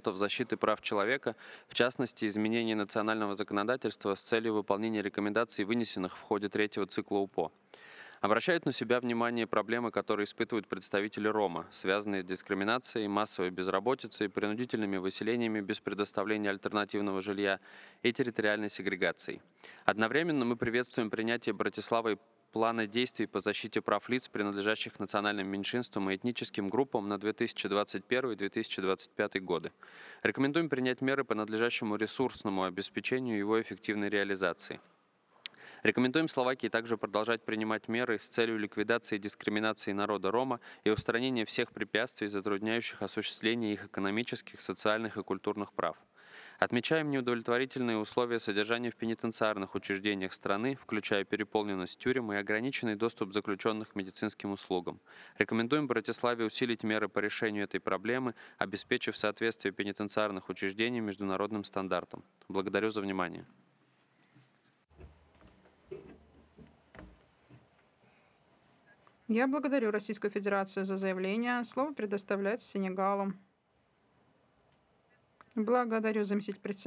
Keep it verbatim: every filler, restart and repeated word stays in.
инструментов защиты прав человека, в частности, изменения национального законодательства с целью выполнения рекомендаций, вынесенных в ходе третьего цикла УПО. Обращают на себя внимание проблемы, которые испытывают представители Рома, связанные с дискриминацией, массовой безработицей, принудительными выселениями без предоставления альтернативного жилья и территориальной сегрегацией. Одновременно мы приветствуем принятие Братиславой плана действий по защите прав лиц, принадлежащих национальным меньшинствам и этническим группам на две тысячи двадцать первый — две тысячи двадцать пятый годы. Рекомендуем принять меры по надлежащему ресурсному обеспечению его эффективной реализации. Рекомендуем Словакии также продолжать принимать меры с целью ликвидации дискриминации народа Рома и устранения всех препятствий, затрудняющих осуществление их экономических, социальных и культурных прав. Отмечаем неудовлетворительные условия содержания в пенитенциарных учреждениях страны, включая переполненность тюрем и ограниченный доступ заключенных к медицинским услугам. Рекомендуем Братиславе усилить меры по решению этой проблемы, обеспечив соответствие пенитенциарных учреждений международным стандартам. Благодарю за внимание. Я благодарю Российскую Федерацию за заявление. Слово предоставляется Сенегалу. Благодарю заместитель председателя.